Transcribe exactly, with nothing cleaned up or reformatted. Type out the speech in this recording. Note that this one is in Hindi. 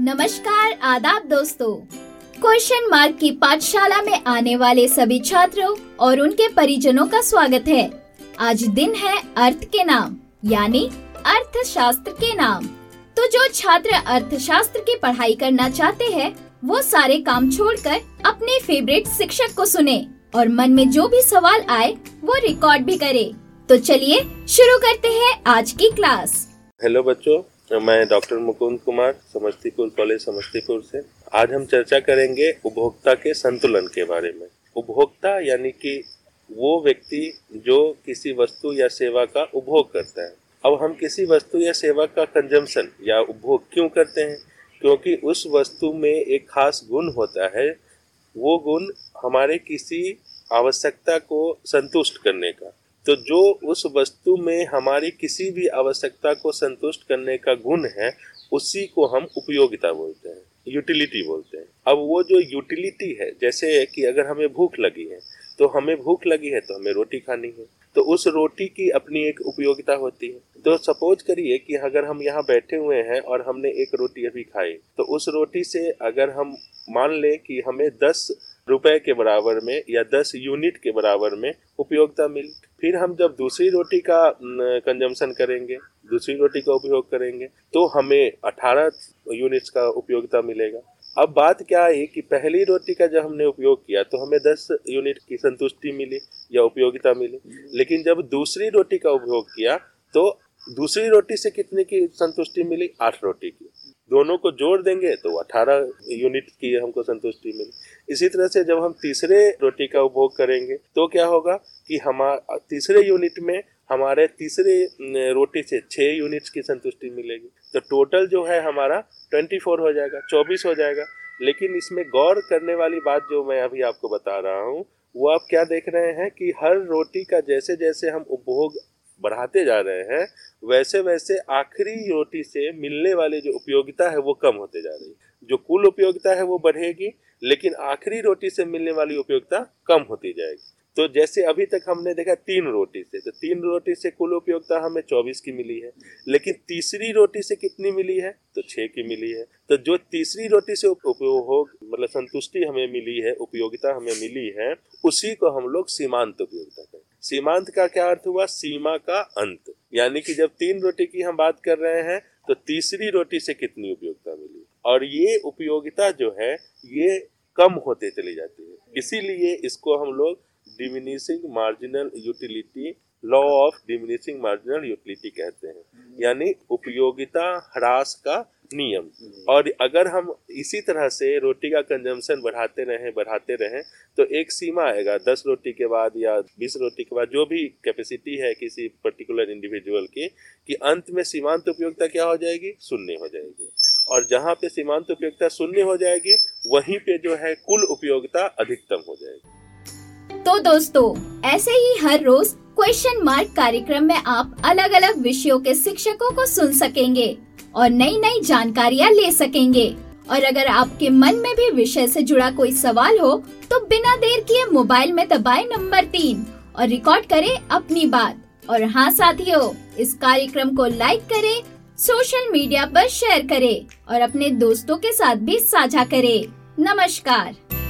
नमस्कार, आदाब दोस्तों। क्वेश्चन मार्क की पाठशाला में आने वाले सभी छात्रों और उनके परिजनों का स्वागत है। आज दिन है अर्थ के नाम यानी अर्थशास्त्र के नाम। तो जो छात्र अर्थशास्त्र की पढ़ाई करना चाहते हैं वो सारे काम छोड़कर अपने फेवरेट शिक्षक को सुने और मन में जो भी सवाल आए वो रिकॉर्ड भी करे। तो चलिए शुरू करते हैं आज की क्लास। हेलो बच्चों, मैं डॉक्टर मुकुंद कुमार समस्तीपुर कॉलेज समस्तीपुर से। आज हम चर्चा करेंगे उपभोक्ता के संतुलन के बारे में। उपभोक्ता यानी कि वो व्यक्ति जो किसी वस्तु या सेवा का उपभोग करता है। अब हम किसी वस्तु या सेवा का कंजम्पशन या उपभोग क्यों करते हैं? क्योंकि उस वस्तु में एक खास गुण होता है। वो गुण हमारे किसी आवश्यकता को संतुष्ट करने का। तो जो उस वस्तु में हमारी किसी भी आवश्यकता को संतुष्ट करने का गुण है उसी को हम उपयोगिता बोलते हैं, यूटिलिटी बोलते हैं। अब वो जो यूटिलिटी है, जैसे कि अगर हमें भूख लगी है तो हमें भूख लगी है तो हमें रोटी खानी है, तो उस रोटी की अपनी एक उपयोगिता होती है। तो सपोज करिए कि अगर हम यहाँ बैठे हुए हैं और हमने एक रोटी अभी खाई, तो उस रोटी से अगर हम मान लें कि हमें दस रुपए के बराबर में या दस यूनिट के बराबर में उपयोगिता मिली, फिर हम जब दूसरी रोटी का कंजम्पशन करेंगे, दूसरी रोटी का उपयोग करेंगे, तो हमें अठारह यूनिट्स का उपयोगिता मिलेगा। अब बात क्या है कि पहली रोटी का जब हमने उपयोग किया तो हमें दस यूनिट की संतुष्टि मिली या उपयोगिता मिली, लेकिन जब दूसरी रोटी का उपयोग किया तो दूसरी रोटी से कितने की संतुष्टि मिली? आठ रोटी की। दोनों को जोड़ देंगे तो अठारह यूनिट की हमको संतुष्टि मिली। इसी तरह से जब हम तीसरे रोटी का उपभोग करेंगे तो क्या होगा कि हमारा तीसरे यूनिट में हमारे तीसरे रोटी से छह यूनिट्स की संतुष्टि मिलेगी। तो टोटल जो है हमारा चौबीस हो जाएगा, चौबीस हो जाएगा। लेकिन इसमें गौर करने वाली बात जो मैं अभी आपको बता रहा हूँ वो आप क्या देख रहे हैं कि हर रोटी का जैसे जैसे हम उपभोग बढ़ाते जा रहे हैं वैसे वैसे आखिरी रोटी से मिलने वाली जो उपयोगिता है वो कम होते जा रही है। जो कुल उपयोगिता है वो बढ़ेगी, लेकिन आखिरी रोटी से मिलने वाली उपयोगिता कम होती जाएगी। तो जैसे अभी तक हमने देखा तीन रोटी से, तो तीन रोटी से कुल उपयोगिता हमें चौबीस की मिली है, लेकिन तीसरी रोटी से कितनी मिली है? तो छह की मिली है। तो जो तीसरी रोटी से उपभोग मतलब संतुष्टि हमें मिली है, उपयोगिता हमें मिली है, उसी को हम लोग सीमांत उपयोगिता कहते हैं। सीमांत का क्या अर्थ हुआ? सीमा का अंत। यानी कि जब तीन रोटी की हम बात कर रहे हैं तो तीसरी रोटी से कितनी उपयोगिता मिली, और ये उपयोगिता जो है ये कम होते चली जाती है। इसीलिए इसको हम लोग diminishing marginal utility, law of diminishing marginal utility कहते हैं, यानी उपयोगिता ह्रास का नियम। और अगर हम इसी तरह से रोटी का कंजम्पशन बढ़ाते रहें बढ़ाते रहें तो एक सीमा आएगा, दस रोटी के बाद या बीस रोटी के बाद जो भी कैपेसिटी है किसी पर्टिकुलर इंडिविजुअल की, कि अंत में सीमांत उपयोगिता क्या हो जाएगी? शून्य हो जाएगी। और जहाँ पे सीमांत उपयोगिता शून्य हो जाएगी वहीं पे जो है कुल उपयोगिता अधिकतम हो जाएगी। तो दोस्तों, ऐसे ही हर रोज क्वेश्चन मार्क कार्यक्रम में आप अलग अलग विषयों के शिक्षकों को सुन सकेंगे और नई नई जानकारियाँ ले सकेंगे। और अगर आपके मन में भी विषय से जुड़ा कोई सवाल हो तो बिना देर किए मोबाइल में दबाएं नंबर तीन और रिकॉर्ड करें अपनी बात। और हाँ साथियों, इस कार्यक्रम को लाइक करें, सोशल मीडिया पर शेयर करें और अपने दोस्तों के साथ भी साझा करें। नमस्कार।